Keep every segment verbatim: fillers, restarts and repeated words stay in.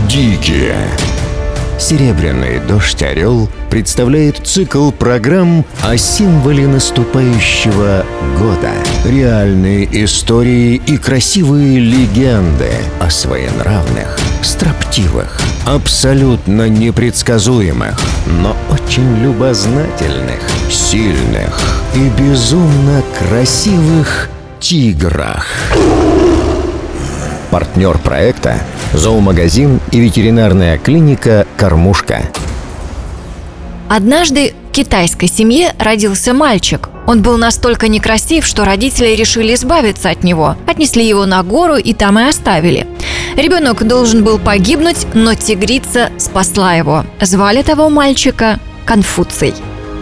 Дикие. Серебряный дождь «Орел» представляет цикл программ о символе наступающего года. Реальные истории и красивые легенды о своенравных, строптивых, абсолютно непредсказуемых, но очень любознательных, сильных и безумно красивых тиграх. Партнер проекта – зоомагазин и ветеринарная клиника «Кормушка». Однажды в китайской семье родился мальчик. Он был настолько некрасив, что родители решили избавиться от него. Отнесли его на гору и там и оставили. Ребенок должен был погибнуть, но тигрица спасла его. Звали того мальчика Конфуций.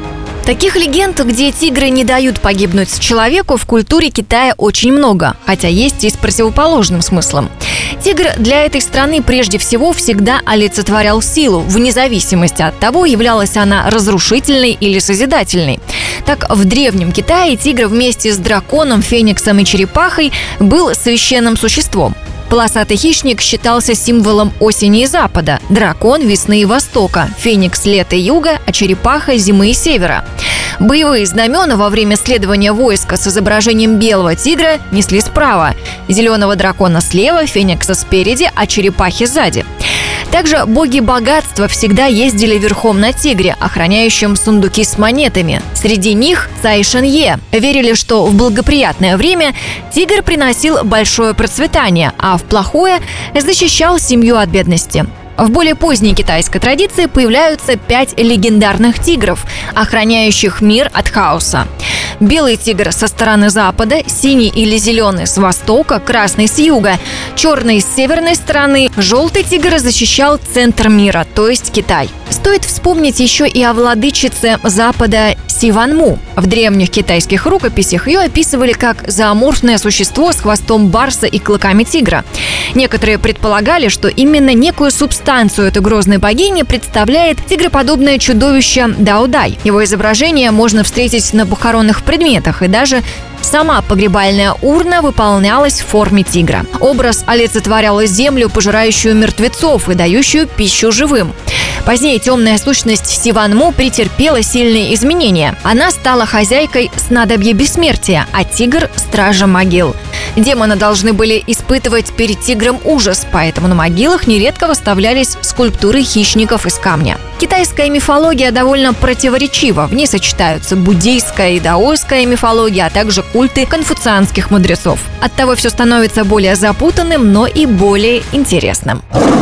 Таких легенд, где тигры не дают погибнуть человеку, в культуре Китая очень много, хотя есть и с противоположным смыслом. Тигр для этой страны прежде всего всегда олицетворял силу, вне зависимости от того, являлась она разрушительной или созидательной. Так, в Древнем Китае тигр вместе с драконом, фениксом и черепахой был священным существом. Полосатый хищник считался символом осени и запада, дракон – весны и востока, феникс – лета и юга, а черепаха – зимы и севера. Боевые знамена во время следования войска с изображением белого тигра несли справа, зеленого дракона слева, феникса спереди, а черепахи сзади. Также боги богатства всегда ездили верхом на тигре, охраняющем сундуки с монетами. Среди них Цай Шэнье. Верили, что в благоприятное время тигр приносил большое процветание, а в плохое защищал семью от бедности. В более поздней китайской традиции появляются пять легендарных тигров, охраняющих мир от хаоса. Белый тигр со стороны запада, синий или зеленый с востока, красный с юга, черный с северной стороны, желтый тигр защищал центр мира, то есть Китай. Стоит вспомнить еще и о владычице Запада Сиванму. В древних китайских рукописях ее описывали как зооморфное существо с хвостом барса и клыками тигра. Некоторые предполагали, что именно некую субстанцию этой грозной богини представляет тигроподобное чудовище Даодай. Его изображение можно встретить на похоронных предметах, и даже сама погребальная урна выполнялась в форме тигра. Образ олицетворял землю, пожирающую мертвецов и дающую пищу живым. Позднее темная сущность Сиванму претерпела сильные изменения. Она стала хозяйкой снадобья бессмертия, а тигр – стражем могил. Демоны должны были испытывать перед тигром ужас, поэтому на могилах нередко выставлялись скульптуры хищников из камня. Китайская мифология довольно противоречива. В ней сочетаются буддийская и даосская мифология, а также культы конфуцианских мудрецов. Оттого все становится более запутанным, но и более интересным.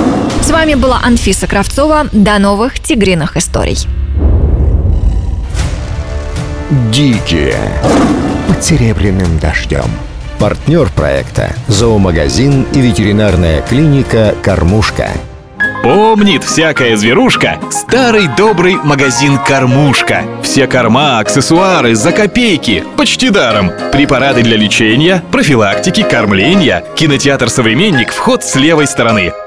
С вами была Анфиса Кравцова. До новых тигриных историй. Дикие. Под серебряным дождем. Партнер проекта – зоомагазин и ветеринарная клиника «Кормушка». Помнит всякая зверушка старый добрый магазин «Кормушка». Все корма, аксессуары за копейки, почти даром. Препараты для лечения, профилактики, кормления. Кинотеатр «Современник», вход с левой стороны.